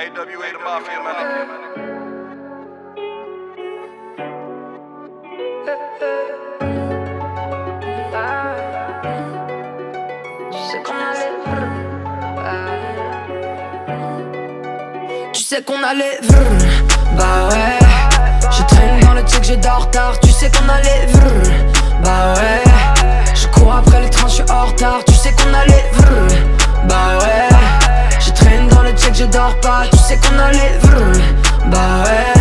AWA the Mafia, my nigga. Tu sais qu'on allait bah ouais. Je traîne dans le check, j'ai de retard. Tu sais qu'on allait bah ouais. Je cours après le train, je suis en retard. Tu sais qu'on allait bah ouais. Je traîne dans le check, je dors pas. Tu sais qu'on allait bah ouais.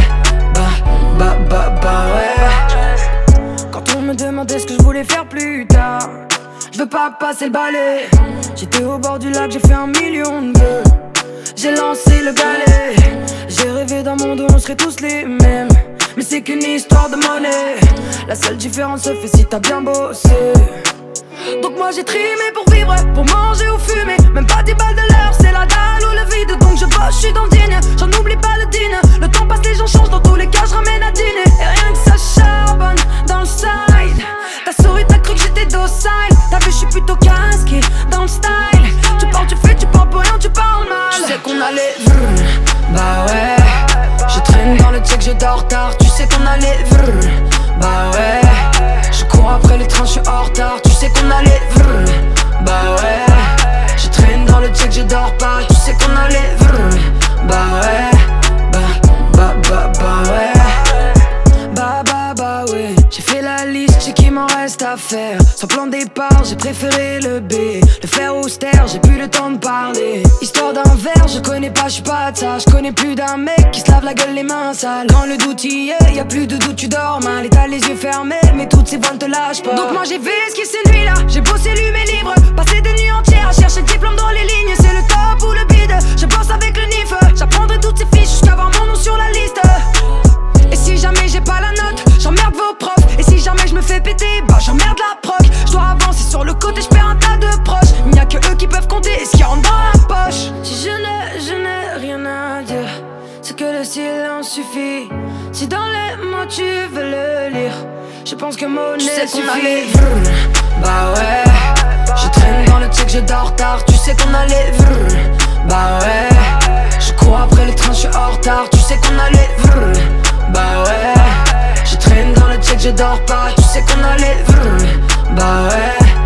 Bah ouais. Quand on me demandait ce que je voulais faire plus tard, je veux pas passer le balai. J'étais au bord du lac, j'ai fait 1 million de vœux. J'ai lancé le balai. J'ai rêvé d'un monde où on serait tous les mêmes. Mais c'est qu'une histoire de monnaie. La seule différence se fait si t'as bien bossé. Donc moi j'ai trimé pour vivre, pour manger ou fumer. Même pas 10 balles de l'heure, c'est la dalle ou le vide. Donc je bosse, je suis dans le digne, j'en oublie pas le dîner. Le temps passe, les gens changent, dans tous les cas je ramène à dîner. Et rien que ça charbonne dans le side. T'as souri, t'as cru que j'étais docile. T'as vu, je suis plutôt casqué dans le style. Tu parles, tu fais, tu parles pour rien, tu parles mal. Tu sais qu'on allait bah ouais. Je traîne dans le check, j'ai de retard. Tu sais qu'on allait bah ouais. Je cours après les trains, je suis en retard. Tu sais qu'on allait bah ouais. Je traîne dans le check, je dors pas. Tu sais qu'on allait bah ouais. Bah ouais. Bah ouais. J'ai fait la liste, j'ai qu'il m'en reste à faire. Sans plan de départ, j'ai préféré le B. Le faire austère, j'ai plus le temps de parler. Histoire d'un verre, je connais pas, je suis pas de ça. Je connais plus d'un mec qui se lave la gueule les mains sales. Quand le doute y est, y'a plus de doute, tu dors mal. Et t'as les yeux fermés, mais toutes ces voix ne te lâchent pas. Donc moi j'ai fait ce qui ces nuits là. J'ai bossé, lu mes livres, passé des nuits entières à chercher le diplôme dans les lignes. C'est le top ou le bide, je bosse avec le NIF. J'apprendrai toutes ces fiches jusqu'à avoir mon nom sur la liste. Et si jamais j'ai pas la note, j'emmerde vos profs. Et si jamais je me fais péter, bah j'emmerde la proc. Je dois avancer sur le côté, je perds un tas de proches. Il n'y a que eux qui peuvent compter et ce qui rentre dans la poche. Si je n'ai rien à dire, c'est que le silence suffit. Si dans les mots tu veux le lire, je pense que mon nez suffit. Bah ouais. Je traîne dans le check, j'ai de retard. Tu sais qu'on allait bah ouais. Je cours après les trains, je suis en retard. Tu sais qu'on allait bah ouais. Je traîne dans le check, je dors pas. Tu sais qu'on allait bah ouais.